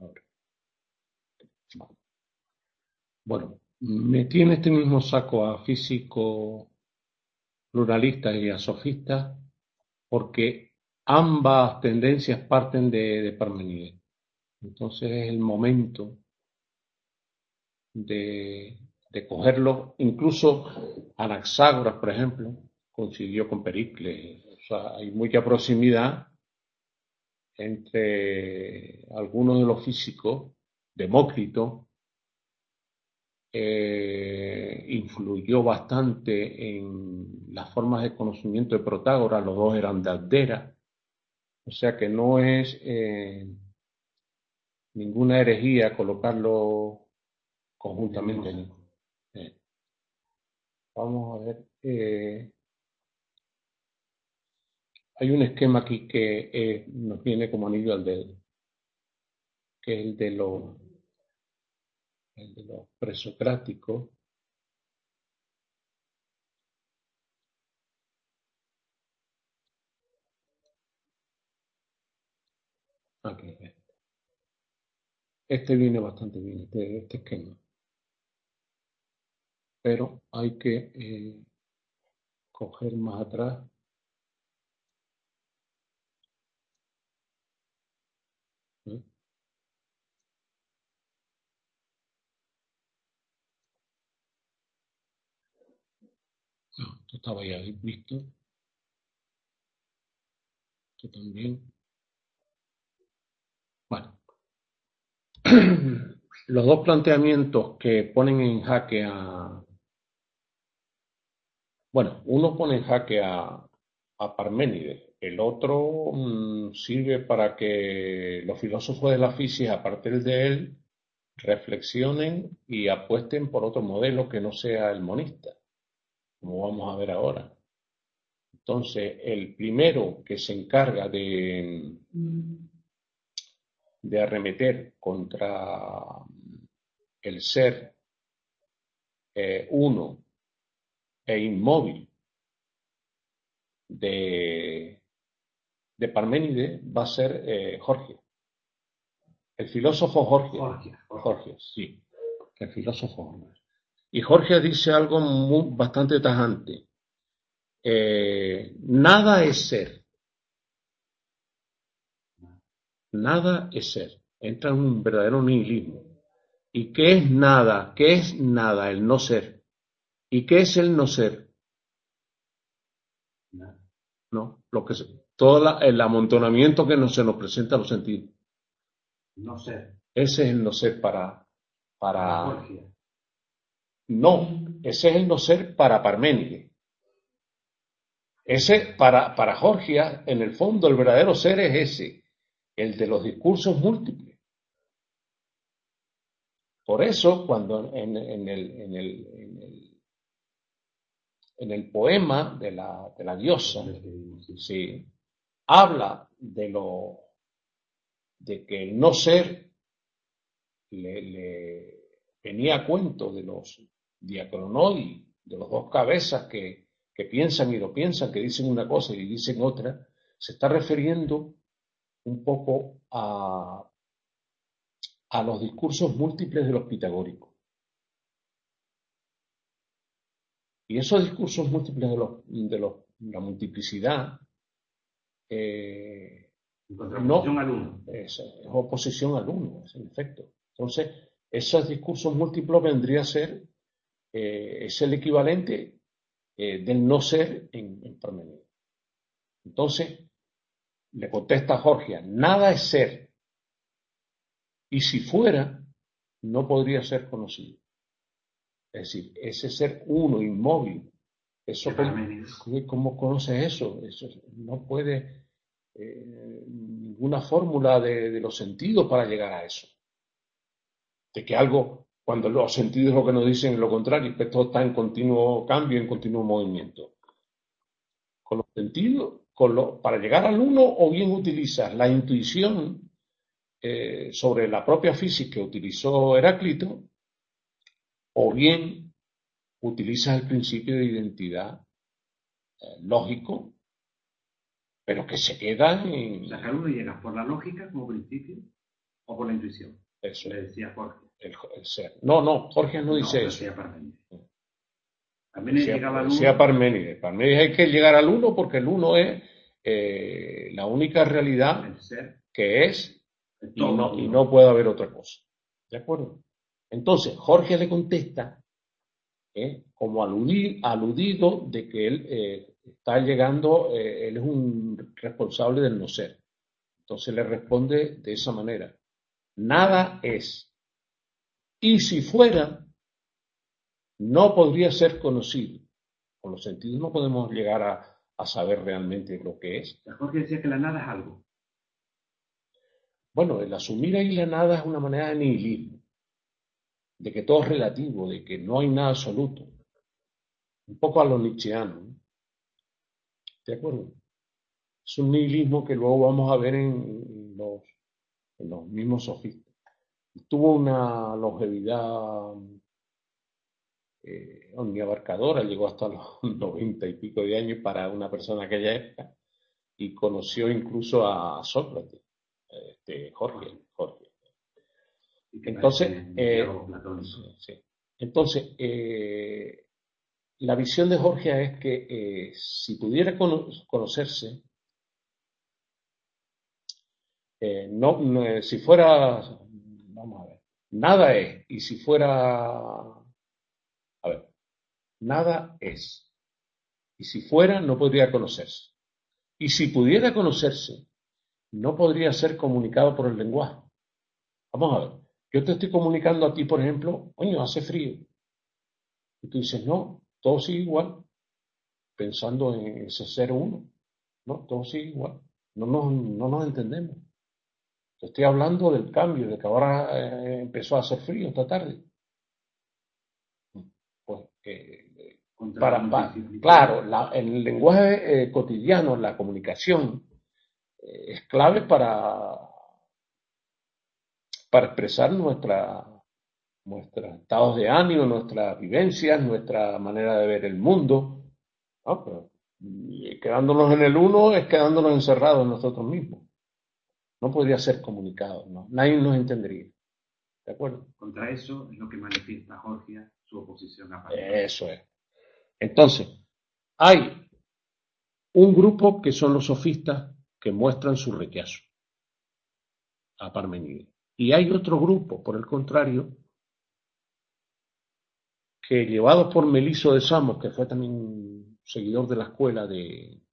Ahora, bueno, metí en este mismo saco a físicos pluralistas y a sofistas porque ambas tendencias parten de Parmenides. Entonces es el momento de, de cogerlo. Incluso Anaxágoras, por ejemplo, coincidió con Pericles. O sea, hay mucha proximidad entre algunos de los físicos. Demócrito influyó bastante en las formas de conocimiento de Protágoras. Los dos eran de Abdera. O sea que no es ninguna herejía colocarlo conjuntamente. Eh, Vamos a ver. Hay un esquema aquí que nos viene como anillo al dedo, que es el de los presocráticos. Aquí, este viene bastante bien, este esquema, pero hay que coger más atrás. ¿Eh? No, esto estaba ya visto, esto también. Bueno, los dos planteamientos que ponen en jaque a... Bueno, uno pone en jaque a Parménides, el otro sirve para que los filósofos de la física, a partir de él, reflexionen y apuesten por otro modelo que no sea el monista, como vamos a ver ahora. Entonces, el primero que se encarga de arremeter contra el ser uno e inmóvil de Parménides va a ser Jorge, el filósofo Jorge, sí, el filósofo Jorge. Y Jorge dice algo bastante tajante. Nada es ser. Nada es ser. Entra en un verdadero nihilismo. ¿Y qué es nada? ¿Qué es nada? El no ser. ¿Y qué es el no ser? No, lo que todo el amontonamiento que se nos presenta a los sentidos. No ser. Ese es el no ser para Jorge. no, ese es el no ser para Parménides. Ese para Jorgia, en el fondo, el verdadero ser es ese, el de los discursos múltiples. Por eso, cuando en el poema de la diosa, sí, habla de que el no ser le venía a cuento de los diacronoi, de los dos cabezas que piensan y no piensan, que dicen una cosa y dicen otra, se está refiriendo un poco a los discursos múltiples de los pitagóricos. Y esos discursos múltiples la multiplicidad contraposición al uno. Es oposición al uno, es en efecto. Entonces, esos discursos múltiples vendría a ser, es el equivalente del no ser en Parmenides. Entonces, le contesta Jorge, nada es ser, y si fuera, no podría ser conocido. Es decir, ese ser uno, inmóvil, eso ¿cómo conoces eso? Eso no puede ninguna fórmula de los sentidos para llegar a eso. De que algo, cuando los sentidos lo que nos dicen es lo contrario, que todo está en continuo cambio, en continuo movimiento. Con los sentidos, para llegar al uno, o bien utilizas la intuición sobre la propia física que utilizó Heráclito, o bien utilizas el principio de identidad lógico, pero que se queda en... O sea, que al uno llegas por la lógica como principio, o por la intuición. Eso le decía Jorge. El ser. No, Jorge no dice eso. Decía Parménides. Parménides llegaba al uno. Decía Parménides. Parménides hay que llegar al uno porque el uno es la única realidad que es y no puede haber otra cosa. ¿De acuerdo? Entonces, Jorge le contesta como aludido de que él está llegando, él es un responsable del no ser. Entonces le responde de esa manera. Nada es. Y si fuera, no podría ser conocido. Con los sentidos no podemos llegar a saber realmente lo que es. Jorge decía que la nada es algo. Bueno, el asumir ahí la nada es una manera de nihilismo, de que todo es relativo, de que no hay nada absoluto. Un poco a lo nietzscheano, ¿no? ¿De acuerdo? Es un nihilismo que luego vamos a ver en los mismos sofistas. Tuvo una longevidad omniabarcadora, llegó hasta los 90 y pico de años para una persona de aquella época y conoció incluso a Sócrates, Jorge. Entonces, la visión de Jorge es que si pudiera conocerse, si fuera, vamos a ver, nada es, y si fuera, a ver, nada es, y si fuera no podría conocerse, y si pudiera conocerse, no podría ser comunicado por el lenguaje. Vamos a ver, yo te estoy comunicando a ti, por ejemplo, coño, hace frío, y tú dices, no, todo sigue igual, pensando en ese ser uno, no, todo sigue igual, no nos entendemos. Te estoy hablando del cambio, de que ahora empezó a hacer frío esta tarde. Pues, claro, el lenguaje cotidiano, la comunicación, es clave para expresar nuestros estados de ánimo, nuestras vivencias, nuestra manera de ver el mundo. ¿No? Pero, quedándonos en el uno es quedándonos encerrados en nosotros mismos. No podría ser comunicado, ¿no? Nadie nos entendería. ¿De acuerdo? Contra eso es lo que manifiesta Jorge su oposición a Parménides. Eso es. Entonces, hay un grupo que son los sofistas que muestran su rechazo a Parménides. Y hay otro grupo, por el contrario, que llevado por Meliso de Samos, que fue también un seguidor de la escuela de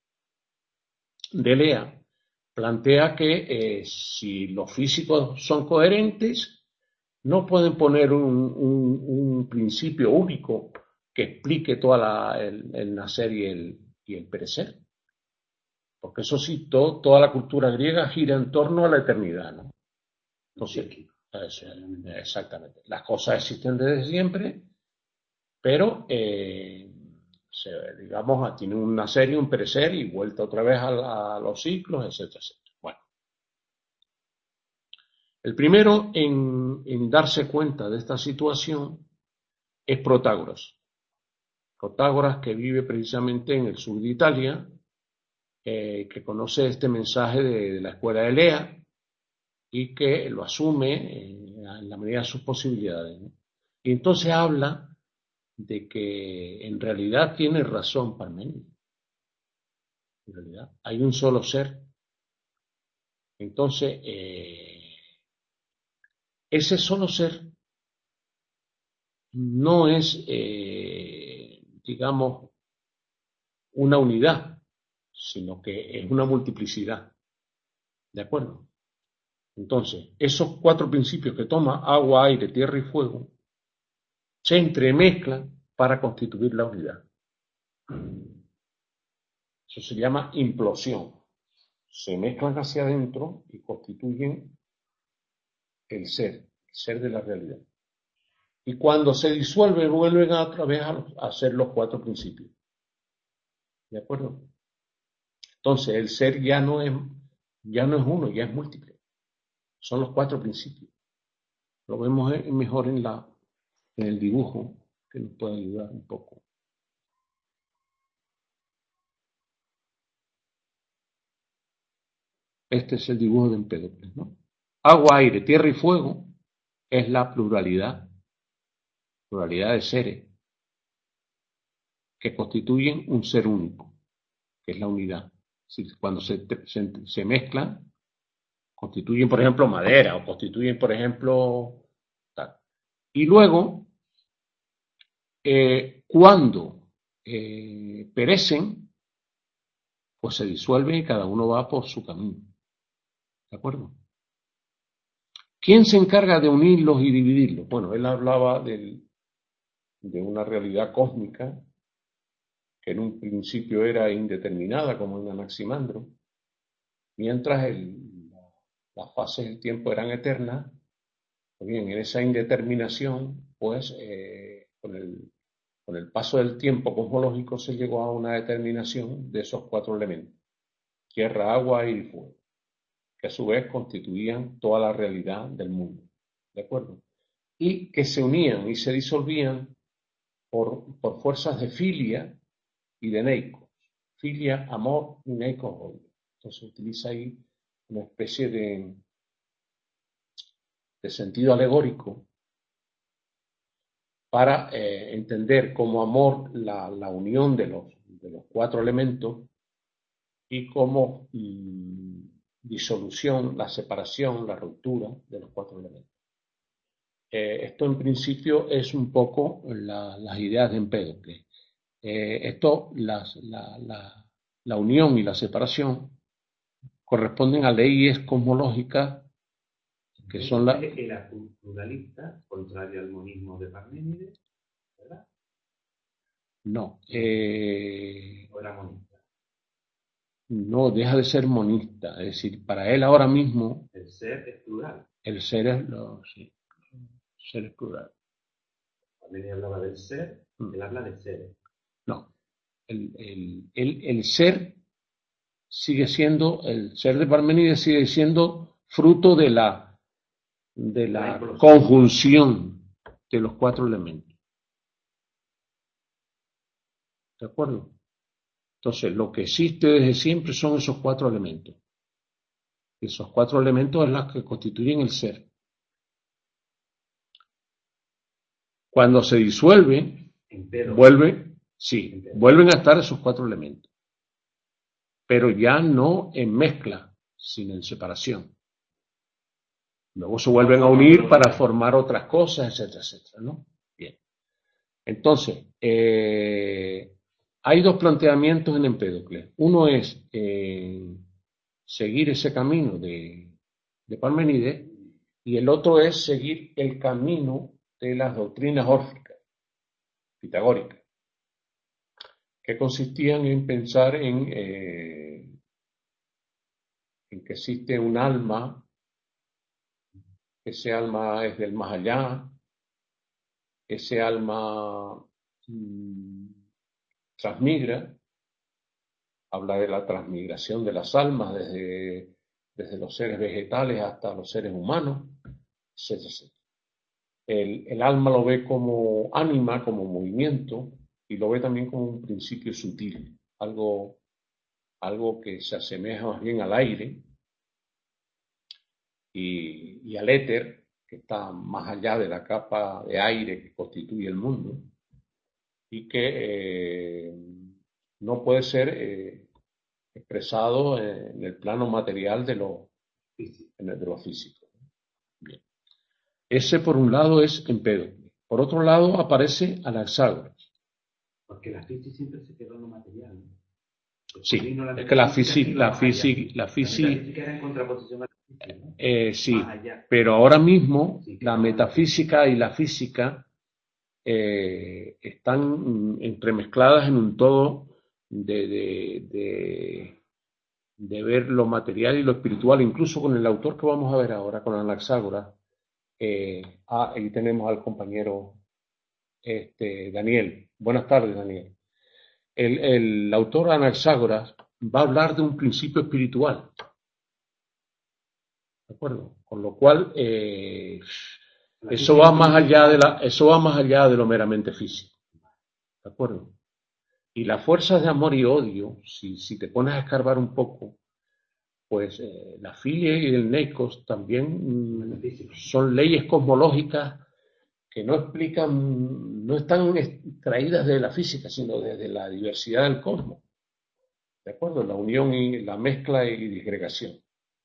Lea, plantea que si los físicos son coherentes, no pueden poner un principio único que explique toda el nacer y el perecer. Porque eso sí, toda la cultura griega gira en torno a la eternidad, ¿no? Entonces, exactamente. Las cosas existen desde siempre, pero, digamos, tiene un nacer y un perecer y vuelta otra vez a los ciclos, etcétera, etcétera. Bueno. El primero en darse cuenta de esta situación es Protágoras. Protágoras, que vive precisamente en el sur de Italia, que conoce este mensaje de la escuela de Lea y que lo asume en la medida de sus posibilidades, ¿no? Y entonces habla de que en realidad tiene razón Parménides. En realidad hay un solo ser. Entonces, ese solo ser no es, digamos, una unidad, sino que es una multiplicidad. ¿De acuerdo? Entonces, esos cuatro principios que toma, agua, aire, tierra y fuego, se entremezclan para constituir la unidad. Eso se llama implosión. Se mezclan hacia adentro y constituyen el ser de la realidad. Y cuando se disuelve, vuelven otra vez a ser los cuatro principios. ¿De acuerdo? Entonces, el ser ya no es uno, ya es múltiple. Son los cuatro principios. Lo vemos mejor en el dibujo, que nos puede ayudar un poco. Este es el dibujo de Empédocles, ¿no? agua, aire, tierra y fuego es la pluralidad de seres que constituyen un ser único, que es la unidad. Cuando se mezclan, constituyen, por ejemplo, madera o constituyen, por ejemplo, tal. Y luego, cuando perecen, pues se disuelven y cada uno va por su camino. ¿De acuerdo? ¿Quién se encarga de unirlos y dividirlos? Bueno, él hablaba de una realidad cósmica que en un principio era indeterminada, como en Anaximandro, mientras las fases del tiempo eran eternas. Pues bien, en esa indeterminación, pues con el paso del tiempo cosmológico se llegó a una determinación de esos 4 elementos: tierra, agua, aire y fuego, que a su vez constituían toda la realidad del mundo. ¿De acuerdo? Y que se unían y se disolvían por fuerzas de filia y de neikos. Filia, amor, y neikos, odio. Entonces utiliza ahí una especie de sentido alegórico para entender como amor la unión de los 4 elementos y como disolución, la separación, la ruptura de los 4 elementos. Esto en principio es un poco las ideas de Empédocles. La unión y la separación corresponden a leyes cosmológicas que son las... Era pluralista, contrario al monismo de Parménides, ¿verdad? No. ¿O era monista? No, deja de ser monista. Es decir, para él ahora mismo... El ser es plural. El ser es... sí, el ser es plural. Parménides hablaba del ser, él habla de ser. No. El ser sigue siendo... El ser de Parménides sigue siendo fruto de la conjunción de los 4 elementos. ¿De acuerdo? Entonces, lo que existe desde siempre son esos 4 elementos. Esos 4 elementos son los que constituyen el ser. Cuando se disuelve, vuelven a estar esos 4 elementos. Pero ya no en mezcla, sino en separación. Luego se vuelven a unir para formar otras cosas, etcétera, etcétera, ¿no? Bien. Entonces, hay 2 planteamientos en Empédocles. Uno es seguir ese camino de Parménides, y el otro es seguir el camino de las doctrinas órficas, pitagóricas, que consistían en pensar en que existe un alma, ese alma es del más allá, ese alma transmigra, habla de la transmigración de las almas desde los seres vegetales hasta los seres humanos, etc. El alma lo ve como ánima, como movimiento, y lo ve también como un principio sutil, algo que se asemeja más bien al aire y al éter, que está más allá de la capa de aire que constituye el mundo, y que no puede ser expresado en el plano material de lo físico. Bien. Ese por un lado es Empédocles. Por otro lado aparece Anaxágoras. Porque la física siempre se quedó en lo material, ¿no? Sí, es que la física era en contraposición a la física, ¿no? Sí, pero ahora mismo la metafísica y la física están entremezcladas en un todo de ver lo material y lo espiritual, incluso con el autor que vamos a ver ahora, con Anaxágoras. Ahí tenemos al compañero Daniel. Buenas tardes, Daniel. El autor Anaxágoras va a hablar de un principio espiritual. ¿De acuerdo? Con lo cual, eso va más allá de lo meramente físico. ¿De acuerdo? Y las fuerzas de amor y odio, si te pones a escarbar un poco, pues la filia y el neikos también son leyes cosmológicas que no explican, no están extraídas de la física, sino desde la diversidad del cosmos. ¿De acuerdo? La unión y la mezcla y disgregación.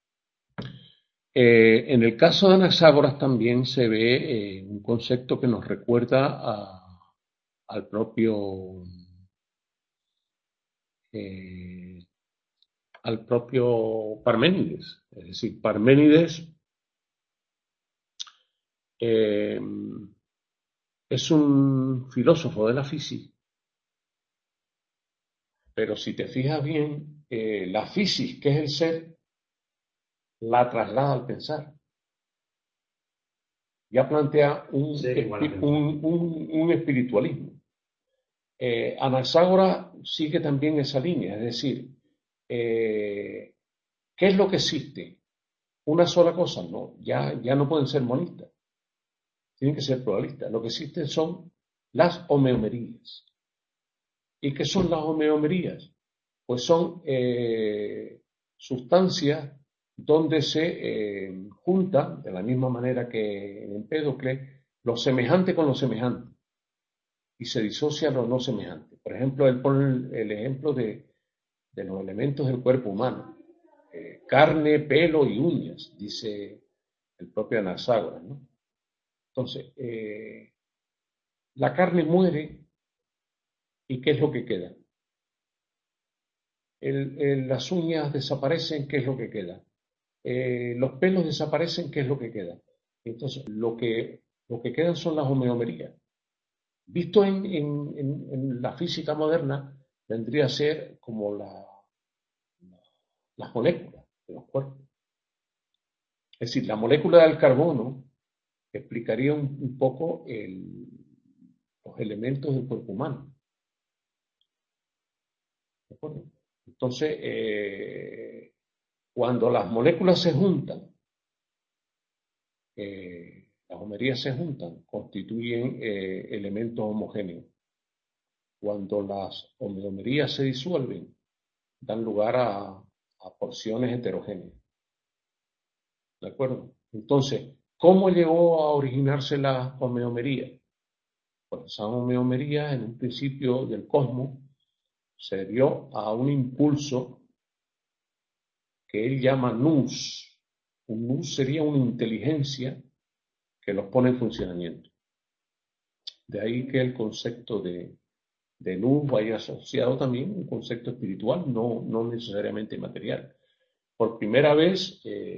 En el caso de Anaxágoras también se ve un concepto que nos recuerda al propio Parménides. Es decir, Parménides es un filósofo de la física, pero si te fijas bien, la física, que es el ser, la traslada al pensar. Ya plantea un espiritualismo. Anaxágoras sigue también esa línea, es decir, ¿qué es lo que existe? ¿Una sola cosa? No, ya no pueden ser monistas, tienen que ser pluralistas. Lo que existen son las homeomerías. ¿Y qué son las homeomerías? Pues son sustancias donde se juntan, de la misma manera que en Empédocles, lo semejante con lo semejante y se disocia lo no semejante. Por ejemplo, él pone el ejemplo de los elementos del cuerpo humano, carne, pelo y uñas, dice el propio Anaxágoras, ¿no? Entonces, la carne muere y ¿qué es lo que queda? Las uñas desaparecen, ¿qué es lo que queda? Los pelos desaparecen, ¿qué es lo que queda? Entonces, lo que quedan son las homeomerías. Visto en la física moderna, vendría a ser como las moléculas de los cuerpos. Es decir, la molécula del carbono explicaría un poco los elementos del cuerpo humano. ¿De acuerdo? Entonces, cuando las moléculas se juntan, las homerías se juntan, constituyen elementos homogéneos. Cuando las homeomerías se disuelven, dan lugar a porciones heterogéneas. ¿De acuerdo? Entonces, ¿cómo llegó a originarse la homeomería? Pues esa homeomería, en un principio del cosmos, se debió a un impulso que él llama nous. Un nous sería una inteligencia que los pone en funcionamiento. De ahí que el concepto de nous vaya asociado también a un concepto espiritual, no necesariamente material. Por primera vez,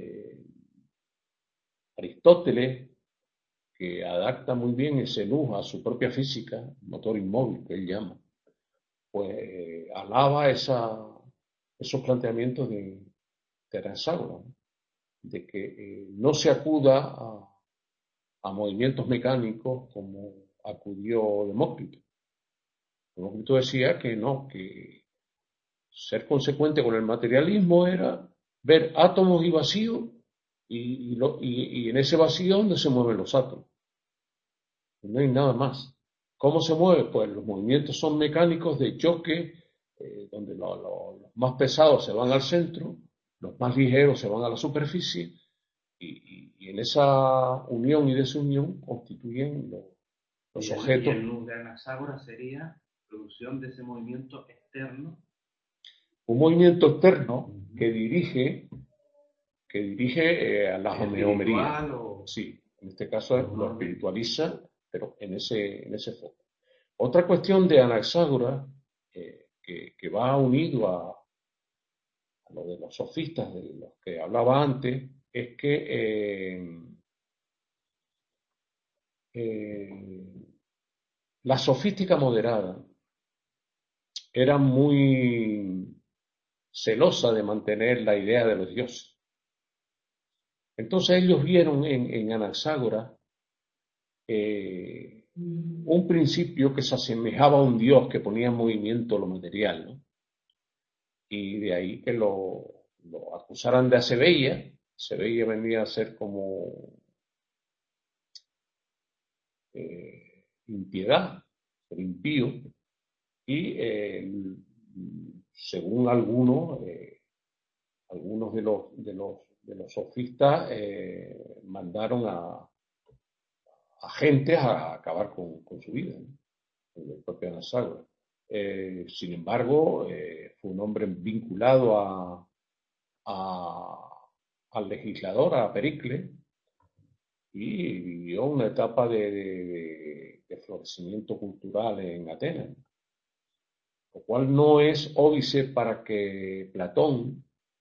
Aristóteles, que adapta muy bien ese nous a su propia física, motor inmóvil que él llama, pues alaba esos planteamientos de Anaxágoras, ¿no? De que no se acuda a movimientos mecánicos como acudió Demócrito. Demócrito decía que no, que ser consecuente con el materialismo era ver átomos y vacío y en ese vacío donde se mueven los átomos. No hay nada más. ¿Cómo se mueve? Pues los movimientos son mecánicos de choque, donde los más pesados se van al centro, los más ligeros se van a la superficie, y en esa unión y desunión constituyen los objetos. Y el nous de Anaxágoras sería producción de ese movimiento externo. Un movimiento externo que dirige a las homeomerías. Sí, en este caso lo espiritualiza, pero en ese foco. Otra cuestión de Anaxágoras, que va unido a lo de los sofistas de los que hablaba antes, es que la sofística moderada era muy celosa de mantener la idea de los dioses. Entonces ellos vieron en Anaxágoras un principio que se asemejaba a un dios que ponía en movimiento lo material, ¿no? Y de ahí que lo acusaran de aceveia. Aceveia venía a ser como impiedad, ser impío, y según algunos algunos de los sofistas mandaron a gentes a acabar con su vida, ¿no? El propio Anaxágoras. Sin embargo, fue un hombre vinculado al legislador, a Pericles, y vivió una etapa de florecimiento cultural en Atenas, lo cual no es óbice para que Platón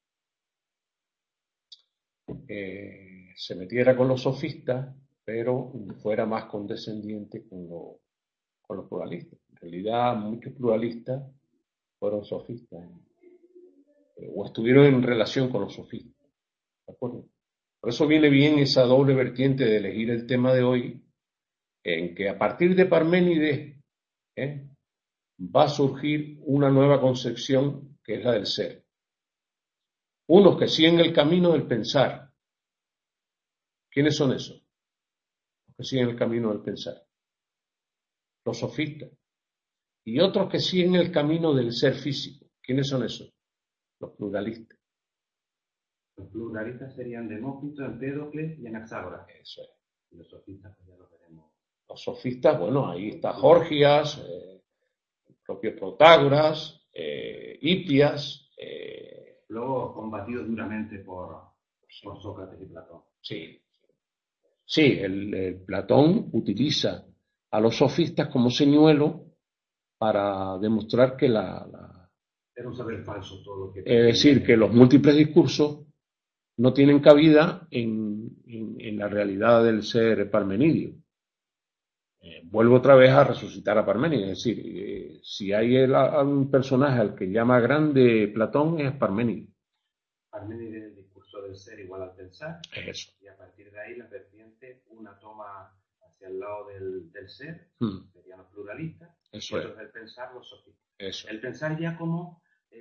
se metiera con los sofistas, pero fuera más condescendiente con los pluralistas. En realidad, muchos pluralistas fueron sofistas, o estuvieron en relación con los sofistas, ¿de acuerdo? Por eso viene bien esa doble vertiente de elegir el tema de hoy, en que a partir de Parménides va a surgir una nueva concepción que es la del ser. Unos que siguen el camino del pensar. ¿Quiénes son esos? Los que siguen el camino del pensar. Los sofistas. Y otros que siguen el camino del ser físico. ¿Quiénes son esos? Los pluralistas. Los pluralistas serían Demócrito, Empédocles y Anaxágoras. Eso es. Y los sofistas, pues ya los veremos. Los sofistas, bueno, ahí está Gorgias, el propio Protágoras, Hipias. Luego combatidos duramente por Sócrates y Platón. Sí, sí, el Platón utiliza a los sofistas como señuelo para demostrar que Era un saber falso todo lo que... es decir, que los múltiples discursos no tienen cabida en la realidad del ser parmenidio. Vuelvo otra vez a resucitar a Parménides, es decir, si hay un personaje al que llama grande Platón es Parménides. Parménides, el discurso del ser igual al pensar. Es eso. Y a partir de ahí las vertientes, una toma hacia el lado del ser, serían los pluralistas, eso y otros del pensar, los sofistas. Eso. El pensar ya como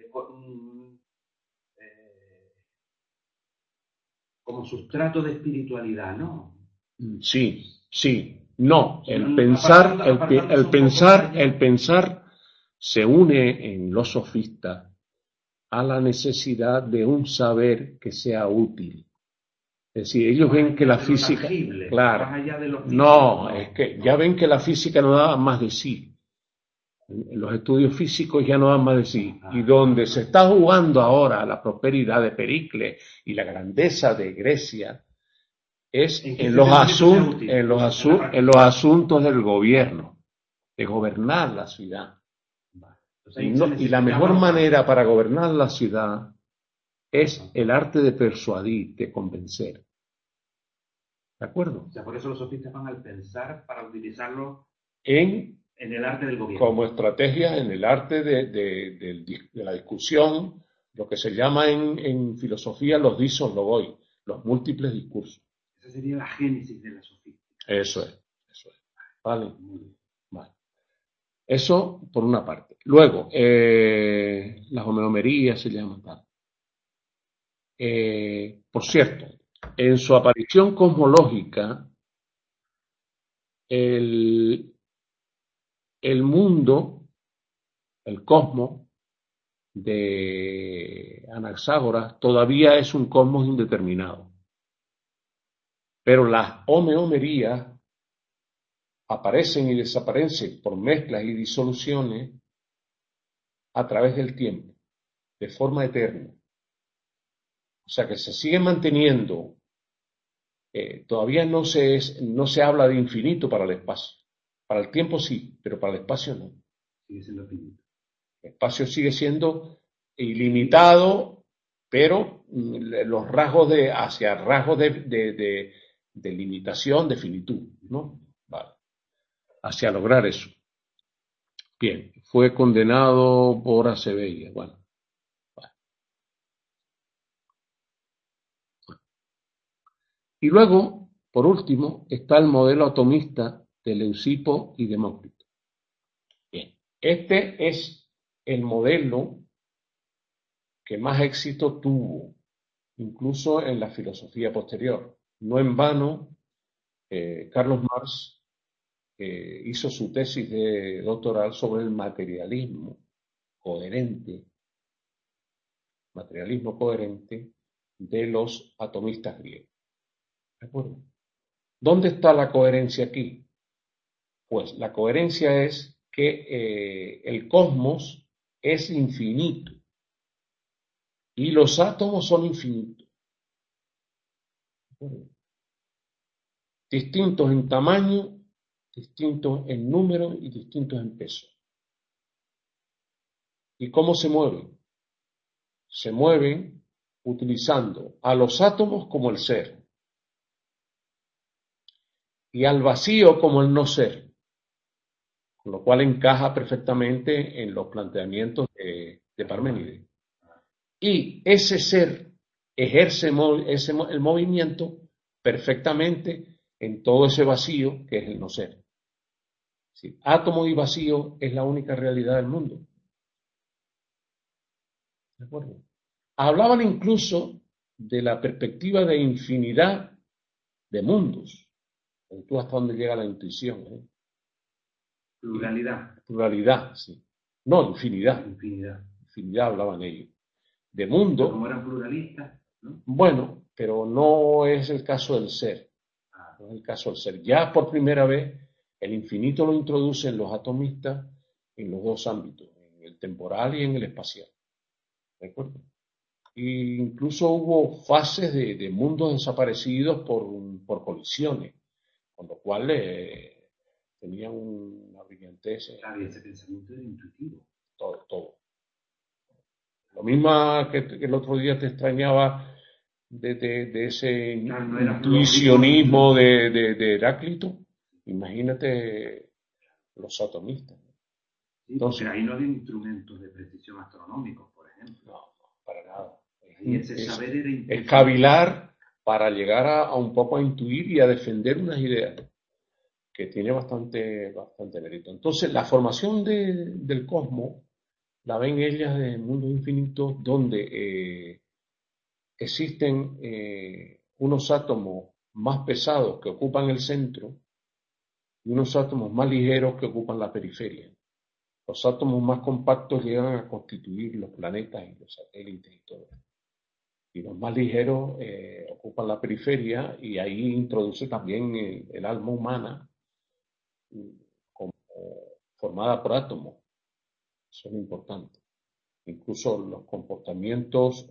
sustrato de espiritualidad, ¿no? Sí, sí. No, el pensar se une en los sofistas a la necesidad de un saber que sea útil. Es decir, ellos ven que la física, claro, no, es que ya ven que la física no da más de sí. Los estudios físicos ya no dan más de sí. Y donde se está jugando ahora la prosperidad de Pericles y la grandeza de Grecia es en los asuntos del gobierno, de gobernar la ciudad. Y la mejor manera para gobernar la ciudad es el arte de persuadir, de convencer. ¿De acuerdo? O sea, por eso los sofistas van al pensar para utilizarlo en el arte del gobierno. Como estrategia en el arte de la discusión, lo que se llama en filosofía los disos logoi, los múltiples discursos. Esa sería la génesis de la sofía. Eso es. Vale. Eso por una parte. Luego, las homeomerías se llaman tal. Por cierto, en su aparición cosmológica, el mundo, el cosmos de Anaxágoras todavía es un cosmos indeterminado. Pero las homeomerías aparecen y desaparecen por mezclas y disoluciones a través del tiempo, de forma eterna. O sea que se sigue manteniendo, todavía no se habla de infinito para el espacio. Para el tiempo sí, pero para el espacio no. Sigue siendo finito. El espacio sigue siendo ilimitado, pero los rasgos hacia rasgos de limitación, de finitud, ¿no? Vale. Hacia lograr eso. Bien, fue condenado por Acebella. Bueno. Y luego, por último, está el modelo atomista de Leucipo y Demócrito. Bien, este es el modelo que más éxito tuvo, incluso en la filosofía posterior. No en vano, Carlos Marx hizo su tesis de doctoral sobre el materialismo coherente, de los atomistas griegos. ¿De acuerdo? ¿Dónde está la coherencia aquí? Pues la coherencia es que el cosmos es infinito y los átomos son infinitos. ¿De acuerdo? Distintos en tamaño, distintos en número y distintos en peso. ¿Y cómo se mueven? Se mueven utilizando a los átomos como el ser y al vacío como el no ser, con lo cual encaja perfectamente en los planteamientos de Parménides. Y ese ser ejerce el movimiento perfectamente en todo ese vacío que es el no ser. Sí, átomo y vacío es la única realidad del mundo. ¿De acuerdo? Hablaban incluso de la perspectiva de infinidad de mundos. Tú hasta dónde llega la intuición. Pluralidad. Pluralidad, sí. No, infinidad. Infinidad hablaban ellos. De mundo. Como eran pluralistas, ¿no? Bueno, pero no es el caso del ser. No es el caso del ser. Ya por primera vez el infinito lo introducen los atomistas en los dos ámbitos, en el temporal y en el espacial. ¿De acuerdo? E incluso hubo fases de mundos desaparecidos por colisiones, con lo cual tenían una brillantez. Claro, y ese pensamiento era intuitivo. Todo. Lo mismo que el otro día te extrañaba de ese intuicionismo de Heráclito. Imagínate los atomistas. Sí, entonces ahí no había instrumentos de precisión astronómicos, por ejemplo. No, para nada. Y ese saber era intuitivo. Es cavilar para llegar a un poco a intuir y a defender unas ideas que tiene bastante mérito. Entonces, la formación del cosmos la ven ellas de mundos infinitos donde existen unos átomos más pesados que ocupan el centro y unos átomos más ligeros que ocupan la periferia. Los átomos más compactos llegan a constituir los planetas y los satélites y todo. Y los más ligeros ocupan la periferia y ahí introduce también el alma humana como formada por átomos. Eso es importante. Incluso los comportamientos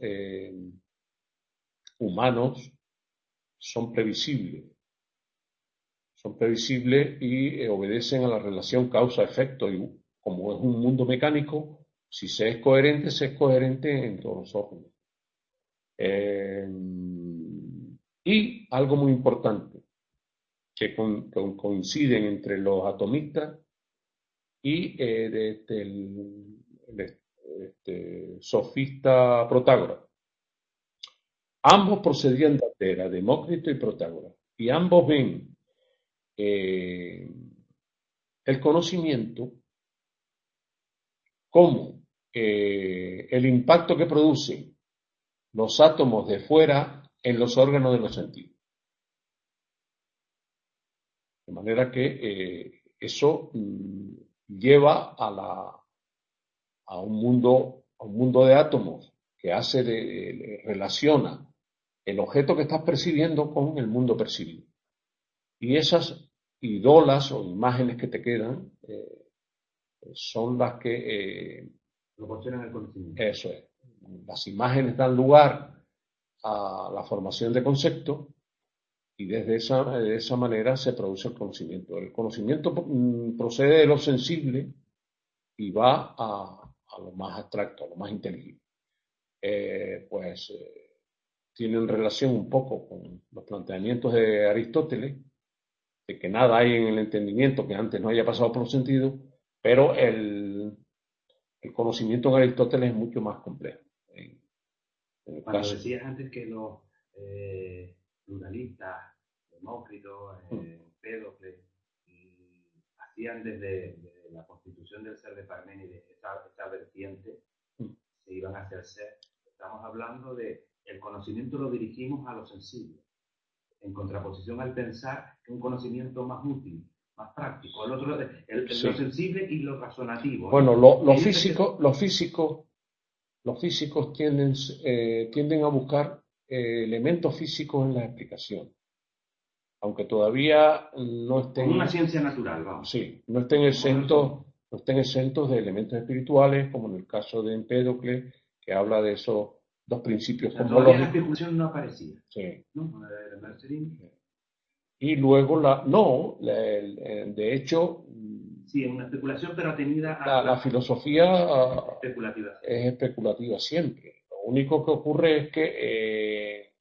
humanos son previsibles. Son previsibles y obedecen a la relación causa-efecto. Y como es un mundo mecánico, si se es coherente en todos los órdenes. Y algo muy importante, que coinciden entre los atomistas y el sofista Protágoras. Ambos procedían de Atera, Demócrito y Protágoras, y ambos ven el conocimiento como el impacto que producen los átomos de fuera en los órganos de los sentidos. De manera que eso lleva a un mundo de átomos que relaciona el objeto que estás percibiendo con el mundo percibido. Y esas idolas o imágenes que te quedan son las que proporcionan el conocimiento. Eso es. Las imágenes dan lugar a la formación de conceptos y de esa manera se produce el conocimiento. El conocimiento procede de lo sensible y va a lo más abstracto, a lo más inteligible. Tienen relación un poco con los planteamientos de Aristóteles, de que nada hay en el entendimiento que antes no haya pasado por los sentidos, pero el conocimiento en Aristóteles es mucho más complejo. Cuando decías antes que los pluralistas, Demócrito, Empédocles, hacían desde la constitución del ser de Parménides esa vertiente, se iban hacia el ser. Estamos hablando de el conocimiento lo dirigimos a lo sensible, en contraposición al pensar que un conocimiento más útil, más práctico, lo sensible y lo razonativo. Bueno, los físicos tienden a buscar elementos físicos en la explicación, aunque todavía no estén... Como una ciencia natural, vamos. Sí, no estén exentos de elementos espirituales, como en el caso de Empédocles, que habla de esos dos principios Todavía la cosmológicos. especulación no aparecía. Sí. ¿No? Y luego de hecho, sí, es una especulación, pero atenida a la filosofía especulativa. Es especulativa siempre. Lo único que ocurre es que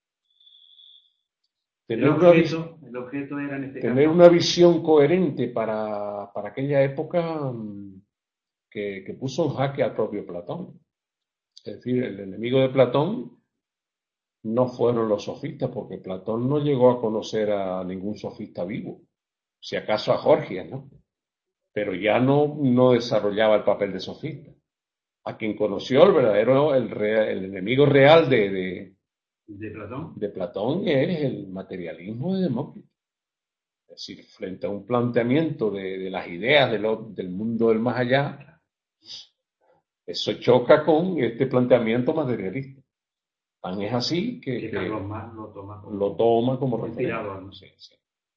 el objeto era en este tener caso una visión coherente para aquella época que puso en jaque al propio Platón. Es decir, el enemigo de Platón no fueron los sofistas, porque Platón no llegó a conocer a ningún sofista vivo, si acaso a Gorgias, ¿no? Pero ya no desarrollaba el papel de sofista. A quien conoció el verdadero, el enemigo real de Platón es el materialismo de Demócrito. Es decir, frente a un planteamiento de las ideas del mundo del más allá, eso choca con este planteamiento materialista. Tan es así que Carlos Marx lo toma como referencia. ¿No? Sí, sí.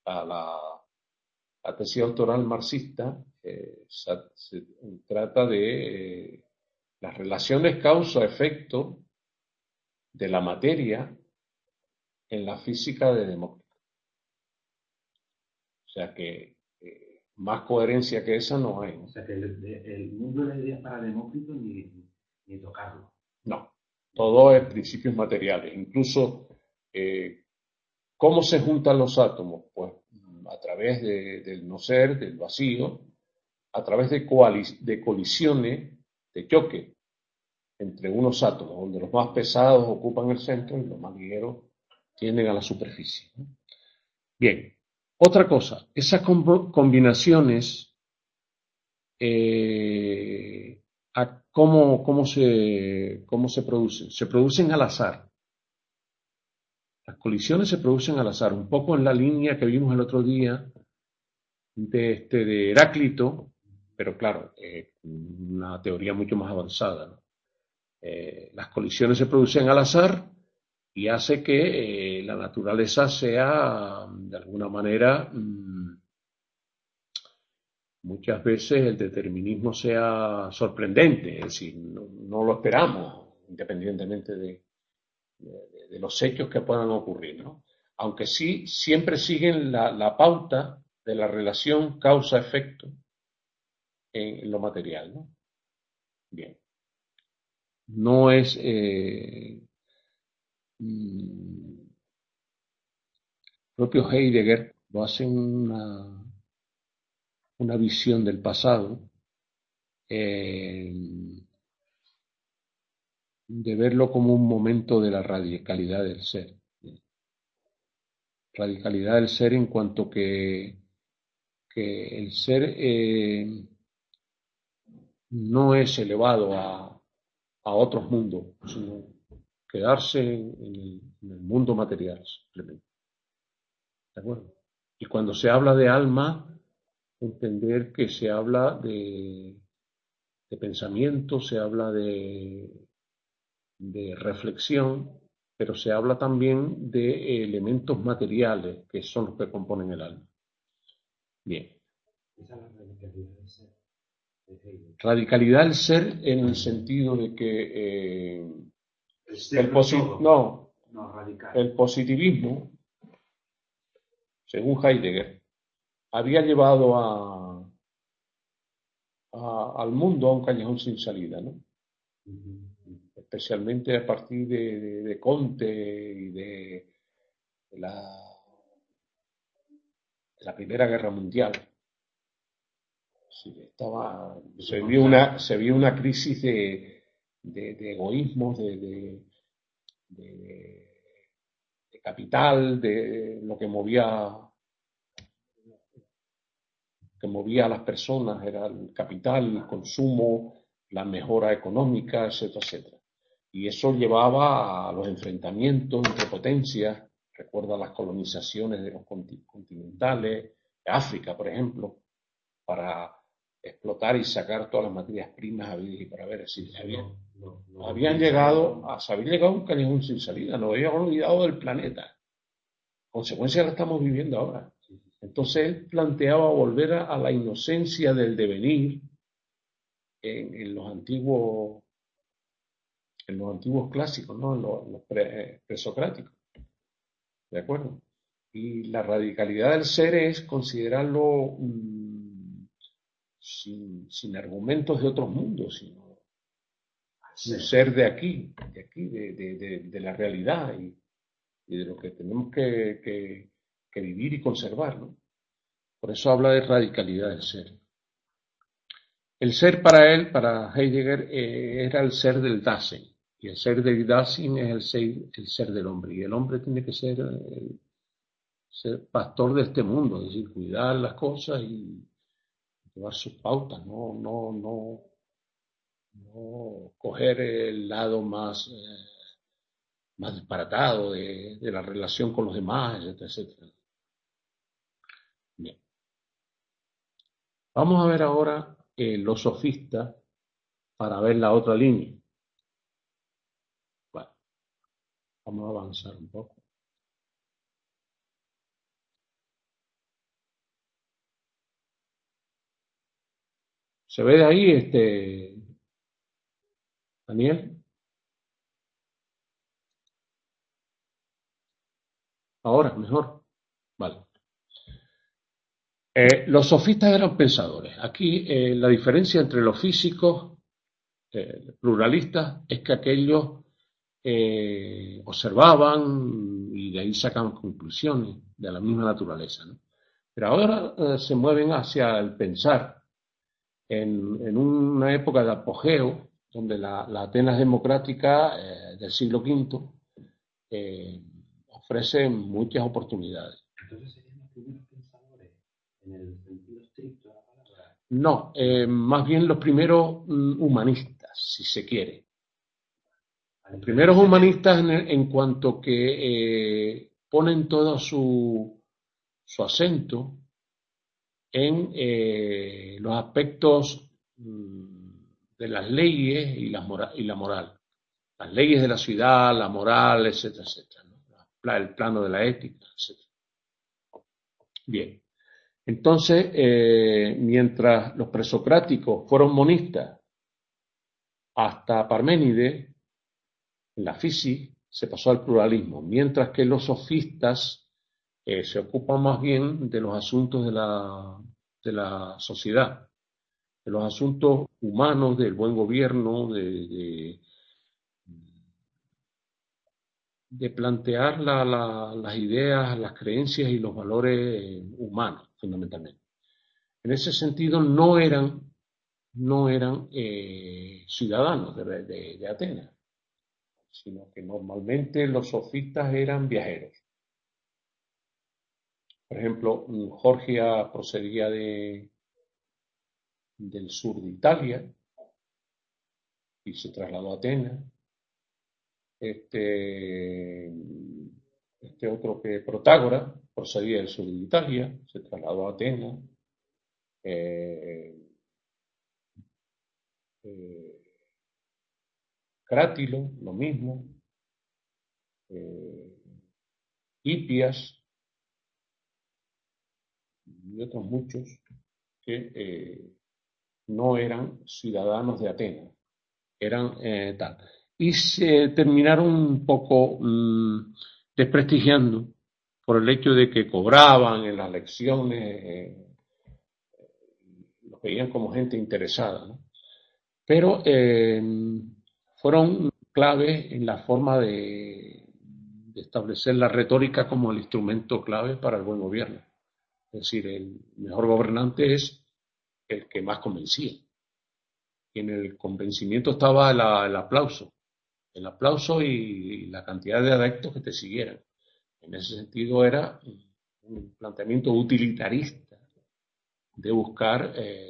La tesis doctoral marxista se trata de las relaciones causa-efecto de la materia en la física de Demócrito. O sea que más coherencia que esa no hay. O sea que el mundo de las ideas para Demócrito ni tocarlo. No, todo es principios materiales. Incluso, ¿cómo se juntan los átomos? Pues a través del no ser, del vacío, a través de colisiones, de choque entre unos átomos, donde los más pesados ocupan el centro y los más ligeros tienden a la superficie. Bien, otra cosa, esas combinaciones, ¿cómo se producen? Se producen al azar. Las colisiones se producen al azar, un poco en la línea que vimos el otro día de Heráclito, pero claro, una teoría mucho más avanzada, ¿no? Las colisiones se producen al azar y hace que la naturaleza sea, de alguna manera, muchas veces el determinismo sea sorprendente, es decir, no lo esperamos, independientemente de los hechos que puedan ocurrir, ¿no? Aunque sí, siempre siguen la pauta de la relación causa-efecto en lo material, ¿no? Bien. No es... propio Heidegger lo hace una visión del pasado, de verlo como un momento de la radicalidad del ser. Radicalidad del ser en cuanto que el ser no es elevado a otros mundos, sino quedarse en el mundo material, simplemente. ¿De acuerdo? Y cuando se habla de alma, entender que se habla de pensamiento, se habla de reflexión, pero se habla también de elementos materiales que son los que componen el alma. Bien. Esa es la radicalidad del ser. Radicalidad del ser en el sentido de que el positivismo, según Heidegger, había llevado al mundo a un callejón sin salida, ¿no? Especialmente a partir de Comte y de la Primera Guerra Mundial. Sí, se vio una crisis de egoísmos, de capital, de lo que movía a las personas, era el capital, el consumo, la mejora económica, etcétera, etcétera. Y eso llevaba a los enfrentamientos entre potencias. Recuerda las colonizaciones de los continentales, de África, por ejemplo, para explotar y sacar todas las materias primas habidas y por haber. Así, habían llegado a un callejón sin salida, nos habían olvidado del planeta. Consecuencia la estamos viviendo ahora. Entonces él planteaba volver a la inocencia del devenir en los antiguos clásicos, ¿no? En los presocráticos. ¿De acuerdo? Y la radicalidad del ser es considerarlo sin argumentos de otros mundos, sino un ser de aquí, de la realidad y de lo que tenemos que vivir y conservar, ¿no? Por eso habla de radicalidad del ser. El ser para él, para Heidegger, era el ser del Dasein. Y el ser del Dasein es el ser del hombre. Y el hombre tiene que ser pastor de este mundo, es decir, cuidar las cosas y llevar sus pautas, no coger el lado más disparatado de la relación con los demás, etcétera, etcétera. Bien. Vamos a ver ahora los sofistas para ver la otra línea. Bueno, vamos a avanzar un poco. ¿Se ve de ahí, Daniel? Ahora, mejor. Vale. Los sofistas eran pensadores. Aquí la diferencia entre los físicos pluralistas es que aquellos observaban y de ahí sacan conclusiones de la misma naturaleza, ¿no? Pero ahora se mueven hacia el pensar en una época de apogeo donde la Atenas democrática del siglo V ofrece muchas oportunidades. Entonces serían los primeros pensadores en el sentido estricto de la palabra. No, más bien los primeros humanistas, si se quiere. Los primeros humanistas en cuanto que ponen todo su acento en los aspectos de las leyes y la moral. Las leyes de la ciudad, la moral, etcétera, etcétera, ¿no? El plano de la ética, etcétera. Bien. Entonces, mientras los presocráticos fueron monistas hasta Parménides, en la física se pasó al pluralismo, mientras que los sofistas se ocupan más bien de los asuntos de la sociedad, de los asuntos humanos, del buen gobierno, de plantear las ideas, las creencias y los valores humanos, fundamentalmente. En ese sentido, no eran ciudadanos de Atenas, sino que normalmente los sofistas eran viajeros. Por ejemplo, Jorgia procedía del sur de Italia y se trasladó a Atenas. Este otro que Protágora procedía del sur de Italia, se trasladó a Atenas. Crátilo, lo mismo. Hipias y otros muchos que no eran ciudadanos de Atenas, eran tal. Y se terminaron un poco desprestigiando por el hecho de que cobraban en las lecciones, los veían como gente interesada, ¿no? Pero fueron claves en la forma de establecer la retórica como el instrumento clave para el buen gobierno. Es decir, el mejor gobernante es el que más convencía. Y en el convencimiento estaba el aplauso y la cantidad de adeptos que te siguieran. En ese sentido era un planteamiento utilitarista de buscar,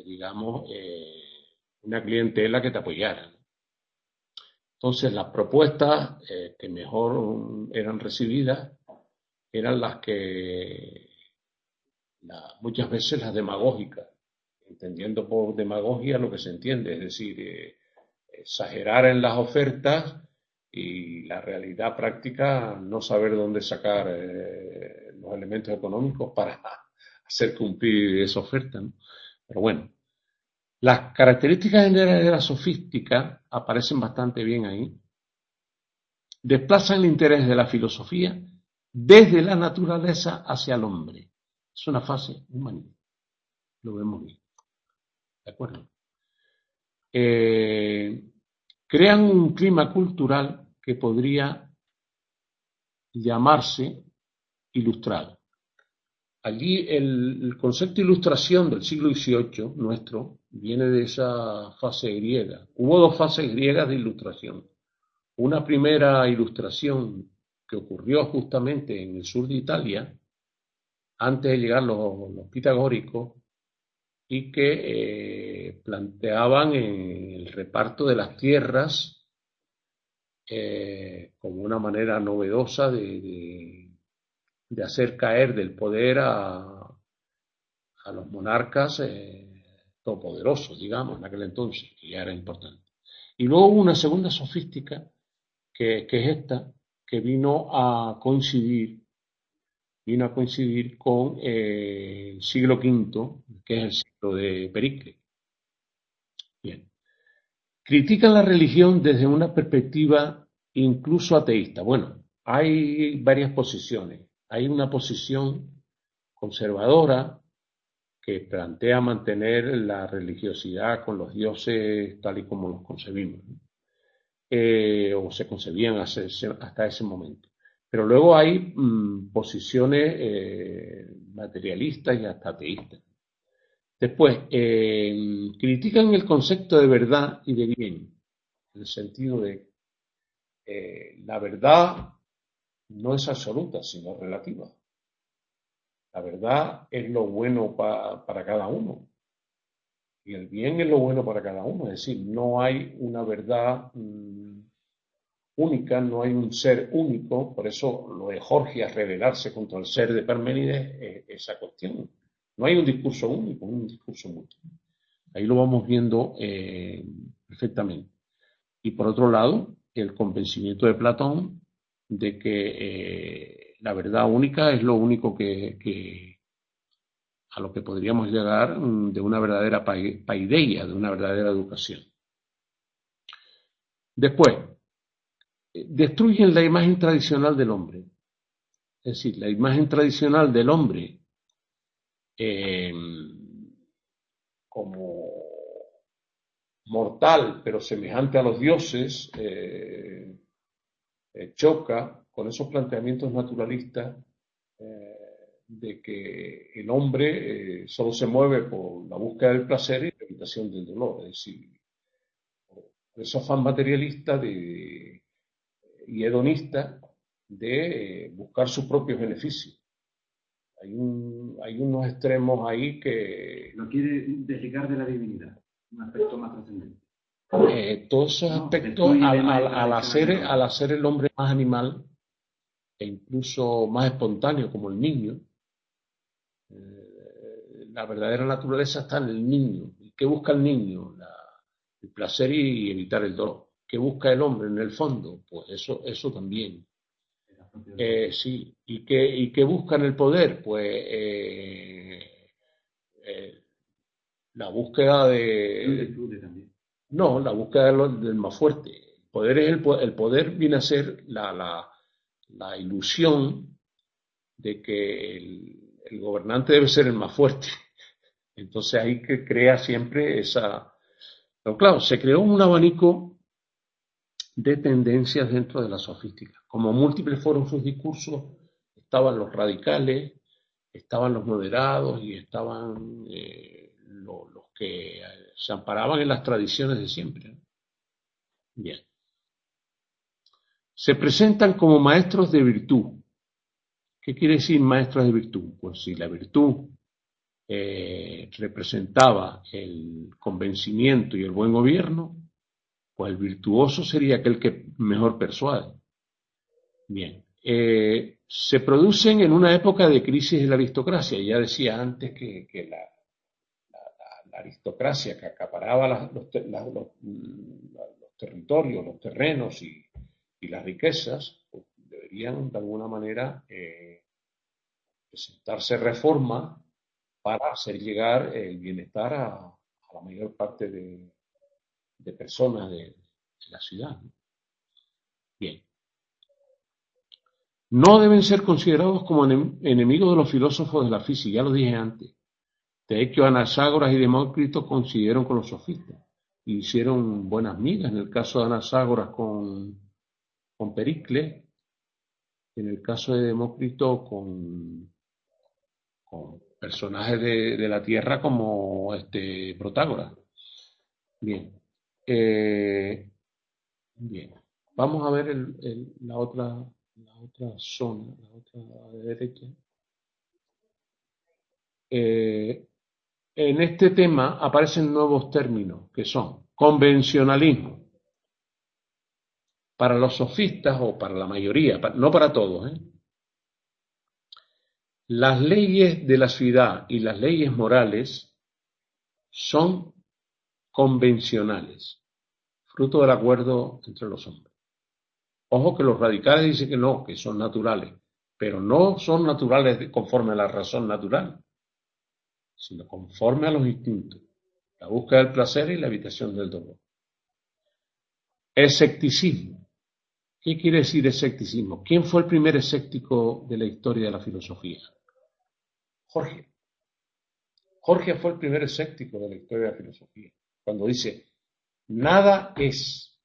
una clientela que te apoyara. Entonces, las propuestas que mejor eran recibidas eran las que muchas veces las demagógicas, entendiendo por demagogia lo que se entiende, es decir, exagerar en las ofertas y la realidad práctica no saber dónde sacar los elementos económicos para hacer cumplir esa oferta, ¿no? Pero bueno, las características generales de la sofística aparecen bastante bien ahí. Desplazan el interés de la filosofía desde la naturaleza hacia el hombre. Es una fase humanista. Lo vemos bien. ¿De acuerdo? Crean un clima cultural que podría llamarse ilustrado. Allí el concepto de ilustración del siglo XVIII nuestro viene de esa fase griega. Hubo dos fases griegas de ilustración. Una primera ilustración que ocurrió justamente en el sur de Italia, antes de llegar los pitagóricos, y que planteaban el reparto de las tierras como una manera novedosa de hacer caer del poder a los monarcas todopoderosos, digamos, en aquel entonces, que ya era importante. Y luego hubo una segunda sofística, que es esta, que vino a coincidir con el siglo V, que es el siglo de Pericles. Bien. Critican la religión desde una perspectiva incluso ateísta. Bueno, hay varias posiciones. Hay una posición conservadora que plantea mantener la religiosidad con los dioses tal y como los concebimos, ¿no? O se concebían hasta ese momento. Pero luego hay posiciones materialistas y hasta ateístas. Después, critican el concepto de verdad y de bien, en el sentido de la verdad no es absoluta, sino relativa. La verdad es lo bueno para cada uno y el bien es lo bueno para cada uno. Es decir, no hay una verdad única, no hay un ser único. Por eso lo de Jorgias rebelarse contra el ser de Parménides es esa cuestión. No hay un discurso único, un discurso múltiple. Ahí lo vamos viendo perfectamente. Y por otro lado, el convencimiento de Platón de que la verdad única es lo único que a lo que podríamos llegar de una verdadera paideia, de una verdadera educación. Después, destruyen la imagen tradicional del hombre. Es decir, la imagen tradicional del hombre como mortal, pero semejante a los dioses, choca con esos planteamientos naturalistas de que el hombre solo se mueve por la búsqueda del placer y la evitación del dolor. Es decir, por ese afán materialista y hedonista de buscar sus propios beneficios. Hay unos extremos ahí que... Lo quiere desligar de la divinidad, un aspecto más trascendente. Todos esos aspectos, al hacer el hombre más animal e incluso más espontáneo como el niño, la verdadera naturaleza está en el niño. ¿Y qué busca el niño? El placer y evitar el dolor. ¿Qué busca el hombre en el fondo? Pues eso también. Sí. ¿Y qué busca en el poder? Pues la búsqueda No, la búsqueda del más fuerte. El poder viene a ser la ilusión de que el gobernante debe ser el más fuerte. Entonces ahí que crea siempre esa... Pero claro, se creó un abanico de tendencias dentro de la sofística. Como múltiples fueron sus discursos, estaban los radicales, estaban los moderados y estaban los que se amparaban en las tradiciones de siempre, ¿no? Bien. Se presentan como maestros de virtud. ¿Qué quiere decir maestros de virtud? Pues si la virtud representaba el convencimiento y el buen gobierno, pues el virtuoso sería aquel que mejor persuade. Bien. Se producen en una época de crisis de la aristocracia. Ya decía antes que la aristocracia que acaparaba los territorios, los terrenos y las riquezas, pues, deberían de alguna manera presentarse reformas para hacer llegar el bienestar a la mayor parte de personas de la ciudad, ¿no? Bien. No deben ser considerados como enemigos de los filósofos de la física, ya lo dije antes. De hecho, Anaxágoras y Demócrito coincidieron con los sofistas y hicieron buenas migas. En el caso de Anaxágoras con Pericles, en el caso de Demócrito con personajes de la Tierra como Protágoras. Bien. Bien. Vamos a ver la otra zona, la otra a la derecha. En este tema aparecen nuevos términos que son convencionalismo. Para los sofistas o para la mayoría, no para todos, las leyes de la ciudad y las leyes morales son convencionales, fruto del acuerdo entre los hombres. Ojo que los radicales dicen que no, que son naturales, pero no son naturales conforme a la razón natural, sino conforme a los instintos, la búsqueda del placer y la evitación del dolor. Escepticismo. ¿Qué quiere decir escepticismo? ¿Quién fue el primer escéptico de la historia de la filosofía? Jorge. Jorge fue el primer escéptico de la historia de la filosofía. Cuando dice, nada es.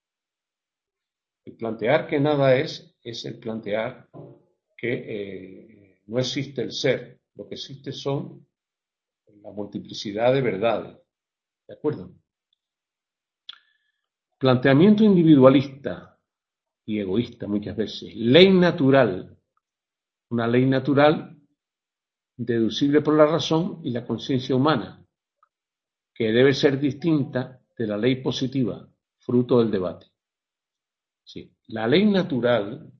El plantear que nada es el plantear que no existe el ser. Lo que existe son la multiplicidad de verdades. ¿De acuerdo? Planteamiento individualista y egoísta muchas veces. Ley natural. Una ley natural deducible por la razón y la conciencia humana, que debe ser distinta de la ley positiva, fruto del debate. Sí. La ley natural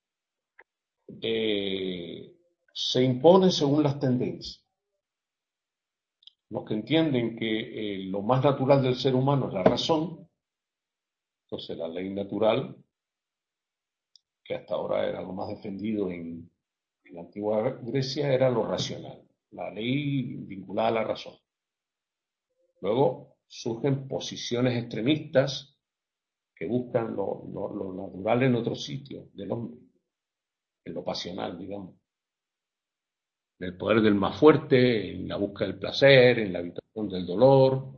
se impone según las tendencias. Los que entienden que lo más natural del ser humano es la razón, entonces la ley natural, que hasta ahora era lo más defendido en la antigua Grecia, era lo racional, la ley vinculada a la razón. Luego surgen posiciones extremistas que buscan lo natural en otro sitio del hombre, en lo pasional, digamos. En el poder del más fuerte, en la búsqueda del placer, en la evitación del dolor,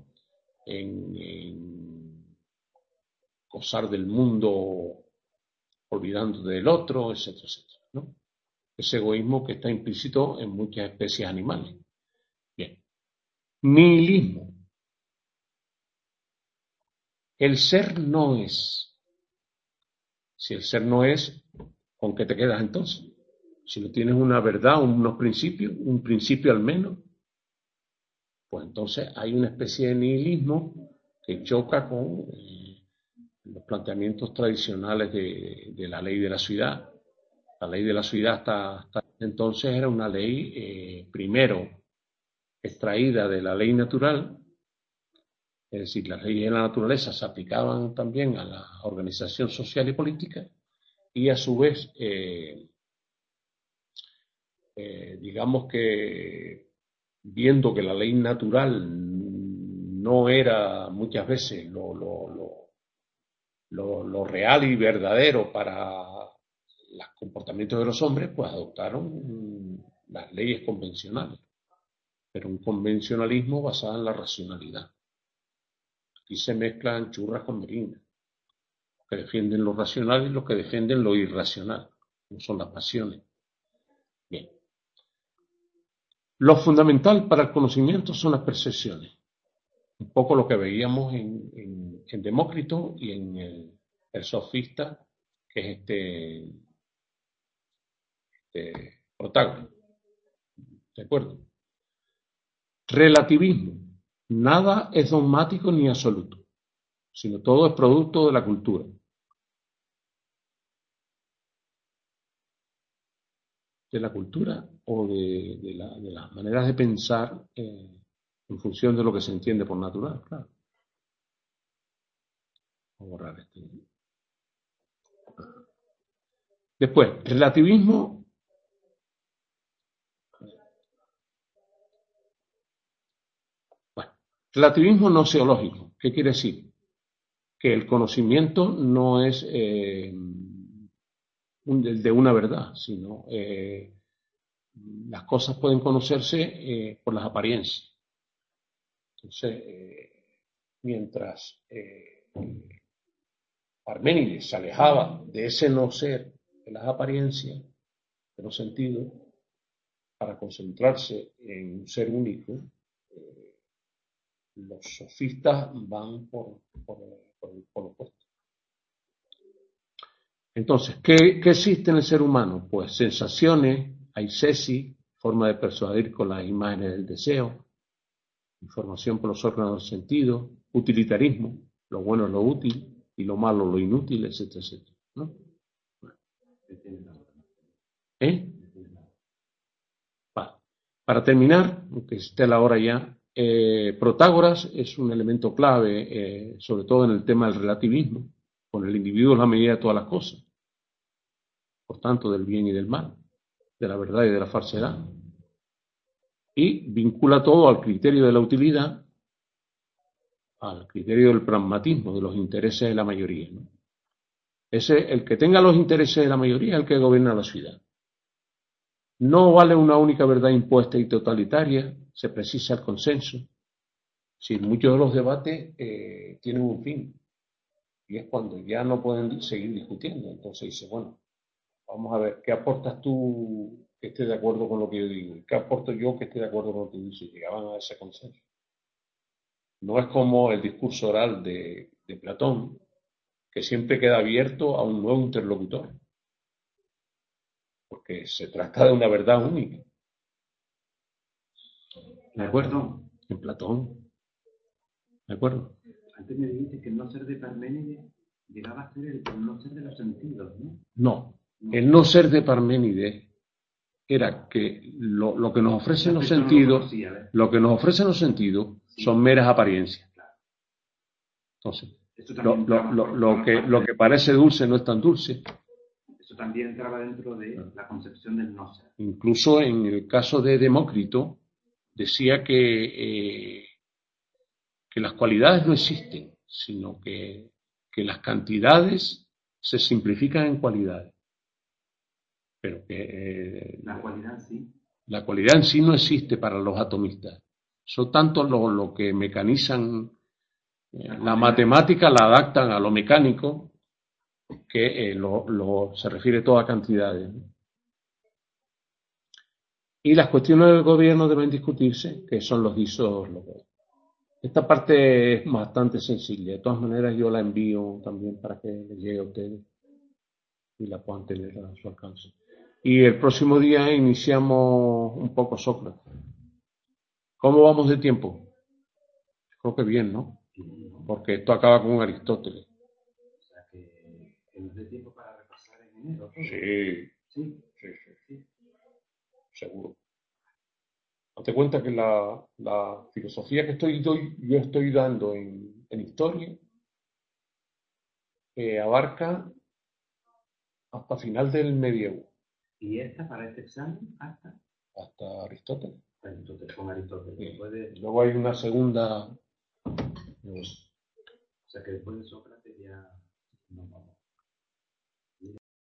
en gozar del mundo olvidando del otro, etcétera, etcétera, ¿no? Ese egoísmo que está implícito en muchas especies animales. Bien. Nihilismo. El ser no es. Si el ser no es, ¿con qué te quedas entonces? Si no tienes una verdad, unos principios, un principio al menos, pues entonces hay una especie de nihilismo que choca con los planteamientos tradicionales de la ley de la ciudad. La ley de la ciudad hasta entonces era una ley, primero, extraída de la ley natural, es decir, las leyes de la naturaleza se aplicaban también a la organización social y política, y a su vez, digamos que viendo que la ley natural no era muchas veces lo real y verdadero para los comportamientos de los hombres, pues adoptaron las leyes convencionales, pero un convencionalismo basado en la racionalidad. Aquí se mezclan churras con merinas, los que defienden lo racional y los que defienden lo irracional, como son las pasiones. Bien. Lo fundamental para el conocimiento son las percepciones. Un poco lo que veíamos en Demócrito y en el sofista, que es Protágoras. ¿De acuerdo? Relativismo. Nada es dogmático ni absoluto, sino todo es producto de la cultura. De la cultura o de las maneras de pensar en función de lo que se entiende por natural, claro. a borrar esto. Después, relativismo. Bueno, relativismo noseológico. ¿Qué quiere decir? Que el conocimiento no es de una verdad, sino las cosas pueden conocerse por las apariencias. Entonces, mientras Parménides se alejaba de ese no ser, de las apariencias, de los sentidos, para concentrarse en un ser único, los sofistas van por el opuesto. Entonces, ¿qué existe en el ser humano? Pues sensaciones, aisesis, forma de persuadir con las imágenes del deseo, información por los órganos del sentido, utilitarismo, lo bueno es lo útil y lo malo lo inútil, etcétera, etcétera, ¿no? Para terminar, aunque esté la hora ya, Protágoras es un elemento clave, sobre todo en el tema del relativismo. Con el individuo es la medida de todas las cosas, por tanto, del bien y del mal, de la verdad y de la falsedad. Y vincula todo al criterio de la utilidad, al criterio del pragmatismo, de los intereses de la mayoría, ¿no? El que tenga los intereses de la mayoría es el que gobierna la ciudad. No vale una única verdad impuesta y totalitaria, se precisa el consenso. Si muchos de los debates tienen un fin, y es cuando ya no pueden seguir discutiendo. Entonces dice, bueno, vamos a ver, ¿qué aportas tú que esté de acuerdo con lo que yo digo? ¿Qué aporto yo que esté de acuerdo con lo que tú dices? Llegaban a ese consenso. No es como el discurso oral de Platón, que siempre queda abierto a un nuevo interlocutor, porque se trata de una verdad única. ¿De acuerdo? En Platón. ¿De acuerdo? Antes me dijiste que el no ser de Parménides llegaba a ser el no ser de los sentidos, ¿no? No, el no ser de Parménides era que lo que nos ofrecen los sentidos, lo que nos ofrecen los sentidos son meras apariencias. Entonces, lo que parece dulce no es tan dulce. Eso también entraba dentro de la concepción del no ser. Incluso en el caso de Demócrito, decía que las cualidades no existen, sino que las cantidades se simplifican en cualidades. Pero que la cualidad sí. La cualidad en sí no existe para los atomistas. Son tanto lo que mecanizan, la matemática la adaptan a lo mecánico, que se refiere todo a cantidades. Y las cuestiones del gobierno deben discutirse, que son los disos locales. Esta parte es bastante sencilla. De todas maneras, yo la envío también para que les llegue a ustedes y la puedan tener a su alcance. Y el próximo día iniciamos un poco Sócrates. ¿Cómo vamos de tiempo? Creo que bien, ¿no? Porque esto acaba con Aristóteles. O sea que nos dé tiempo para repasar en enero. Sí. Seguro. Date cuenta que la filosofía que yo estoy dando en historia abarca hasta final del medievo. ¿Y esta para este examen hasta? Hasta Aristóteles. Con Aristóteles. Sí. Luego hay una segunda. O sea que después de Sócrates ya no vamos.